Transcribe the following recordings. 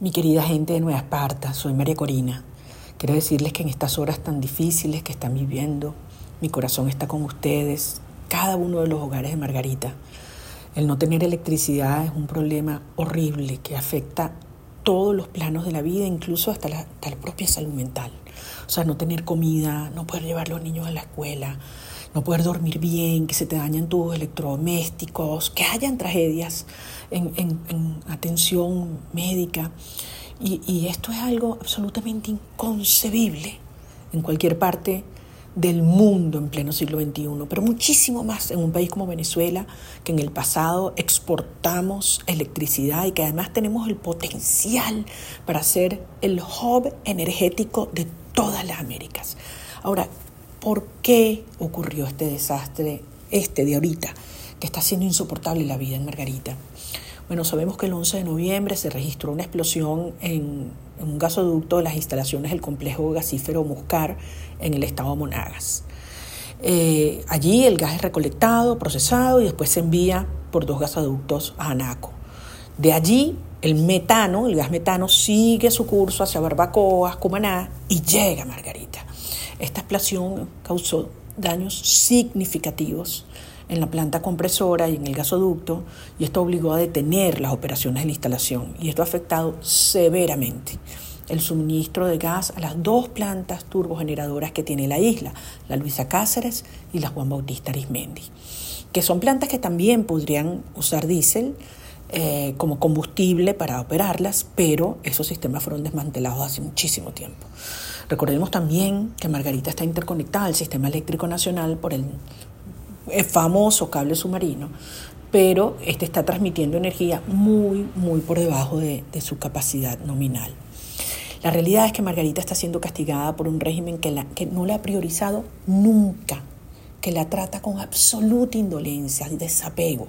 Mi querida gente de Nueva Esparta, soy María Corina. Quiero decirles que en estas horas tan difíciles que están viviendo, mi corazón está con ustedes, cada uno de los hogares de Margarita. El no tener electricidad es un problema horrible que afecta todos los planos de la vida, incluso hasta la propia salud mental. O sea, no tener comida, no poder llevar a los niños a la escuela, no poder dormir bien, que se te dañan tus electrodomésticos, que hayan tragedias en atención médica. Y esto es algo absolutamente inconcebible en cualquier parte del mundo en pleno siglo XXI, pero muchísimo más en un país como Venezuela, que en el pasado exportamos electricidad y que además tenemos el potencial para ser el hub energético de todas las Américas. Ahora, ¿por qué ocurrió este desastre, de ahorita, que está haciendo insoportable la vida en Margarita? Bueno, sabemos que el 11 de noviembre se registró una explosión en un gasoducto de las instalaciones del complejo gasífero Muscar en el estado de Monagas. Allí el gas es recolectado, procesado y después se envía por 2 gasoductos a Anaco. De allí el gas metano, sigue su curso hacia Barbacoas, Cumaná y llega a Margarita. Esta explosión causó daños significativos en la planta compresora y en el gasoducto, y esto obligó a detener las operaciones de la instalación, y esto ha afectado severamente el suministro de gas a las 2 plantas turbogeneradoras que tiene la isla, la Luisa Cáceres y la Juan Bautista Arizmendi, que son plantas que también podrían usar diésel como combustible para operarlas, pero esos sistemas fueron desmantelados hace muchísimo tiempo. Recordemos también que Margarita está interconectada al sistema eléctrico nacional por el famoso cable submarino, pero este está transmitiendo energía muy por debajo de su capacidad nominal. La realidad es que Margarita está siendo castigada por un régimen que no la ha priorizado nunca, que la trata con absoluta indolencia y desapego.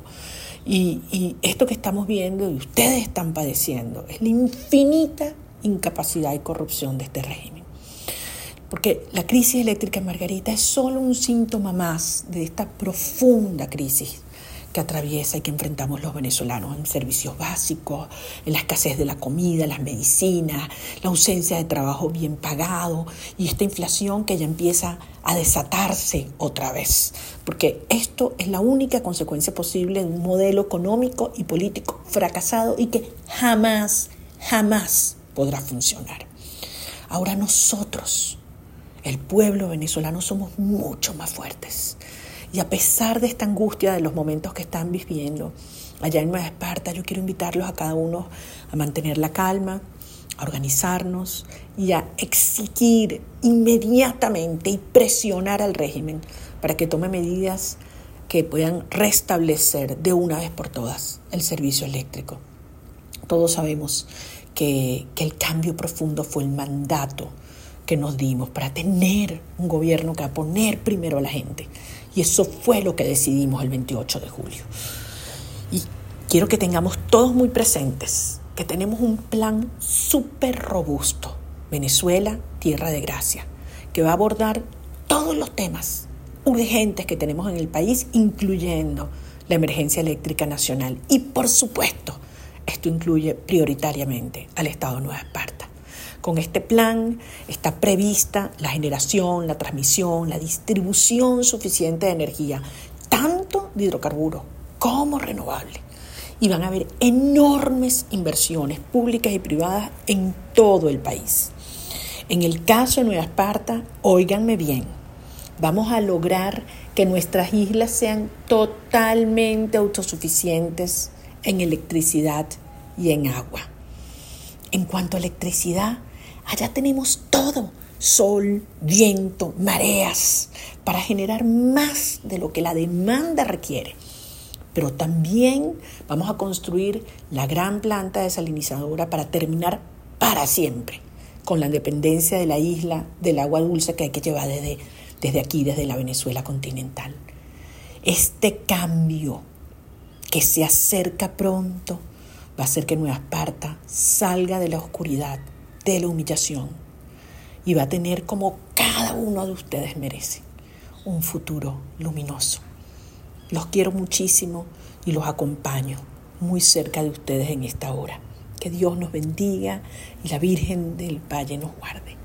Y esto que estamos viendo y ustedes están padeciendo es la infinita incapacidad y corrupción de este régimen. Porque la crisis eléctrica en Margarita es solo un síntoma más de esta profunda crisis que atraviesa y que enfrentamos los venezolanos en servicios básicos, en la escasez de la comida, las medicinas, la ausencia de trabajo bien pagado y esta inflación que ya empieza a desatarse otra vez. Porque esto es la única consecuencia posible de un modelo económico y político fracasado y que jamás podrá funcionar. Ahora nosotros, el pueblo venezolano, somos mucho más fuertes. Y a pesar de esta angustia de los momentos que están viviendo allá en Nueva Esparta, yo quiero invitarlos a cada uno a mantener la calma, a organizarnos y a exigir inmediatamente y presionar al régimen para que tome medidas que puedan restablecer de una vez por todas el servicio eléctrico. Todos sabemos que el cambio profundo fue el mandato que nos dimos para tener un gobierno que va a poner primero a la gente. Y eso fue lo que decidimos el 28 de julio. Y quiero que tengamos todos muy presentes que tenemos un plan súper robusto, Venezuela, Tierra de Gracia, que va a abordar todos los temas urgentes que tenemos en el país, incluyendo la emergencia eléctrica nacional. Y por supuesto, esto incluye prioritariamente al Estado de Nueva Esparta. Con este plan está prevista la generación, la transmisión, la distribución suficiente de energía, tanto de hidrocarburos como renovable. Y van a haber enormes inversiones públicas y privadas en todo el país. En el caso de Nueva Esparta, óiganme bien, vamos a lograr que nuestras islas sean totalmente autosuficientes en electricidad y en agua. En cuanto a electricidad, allá tenemos todo, sol, viento, mareas, para generar más de lo que la demanda requiere. Pero también vamos a construir la gran planta desalinizadora para terminar para siempre con la independencia de la isla del agua dulce que hay que llevar desde aquí, desde la Venezuela continental. Este cambio que se acerca pronto va a hacer que Nueva Esparta salga de la oscuridad, de la humillación, y va a tener, como cada uno de ustedes merece, un futuro luminoso. Los quiero muchísimo y los acompaño muy cerca de ustedes en esta hora. Que Dios nos bendiga y la Virgen del Valle nos guarde.